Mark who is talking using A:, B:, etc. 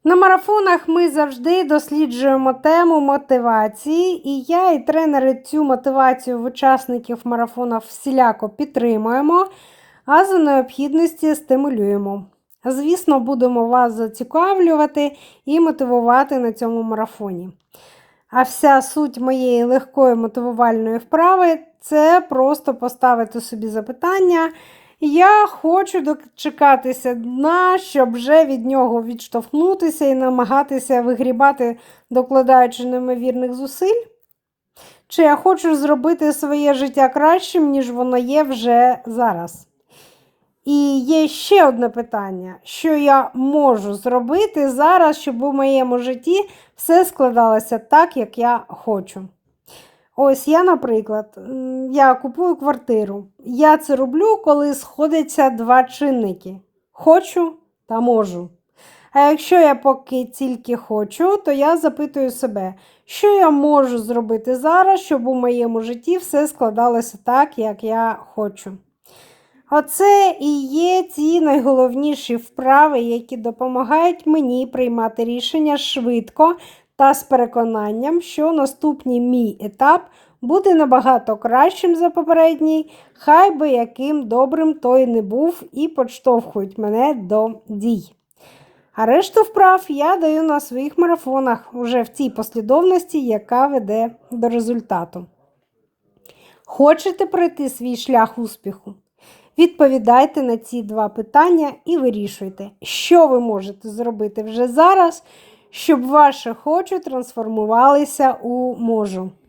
A: На марафонах ми завжди досліджуємо тему мотивації, і я і тренери цю мотивацію в учасників марафонів всіляко підтримуємо, а за необхідності стимулюємо. Звісно, будемо вас зацікавлювати і мотивувати на цьому марафоні. А вся суть моєї легкої мотивувальної вправи – це просто поставити собі запитання: я хочу дочекатися дна, щоб вже від нього відштовхнутися і намагатися вигрібати, докладаючи неймовірних зусиль? Чи я хочу зробити своє життя кращим, ніж воно є вже зараз? І є ще одне питання: що я можу зробити зараз, щоб у моєму житті все складалося так, як я хочу? Ось я, наприклад, я купую квартиру. Я це роблю, коли сходяться два чинники: хочу та можу. А якщо я поки тільки хочу, то я запитую себе, що я можу зробити зараз, щоб у моєму житті все складалося так, як я хочу. Оце і є ті найголовніші вправи, які допомагають мені приймати рішення швидко та з переконанням, що наступний мій етап буде набагато кращим за попередній, хай би яким добрим той не був, і підштовхують мене до дій. А решту вправ я даю на своїх марафонах уже в тій послідовності, яка веде до результату. Хочете пройти свій шлях успіху? Відповідайте на ці два питання і вирішуйте, що ви можете зробити вже зараз, щоб ваші «хочу» трансформувалися у «можу».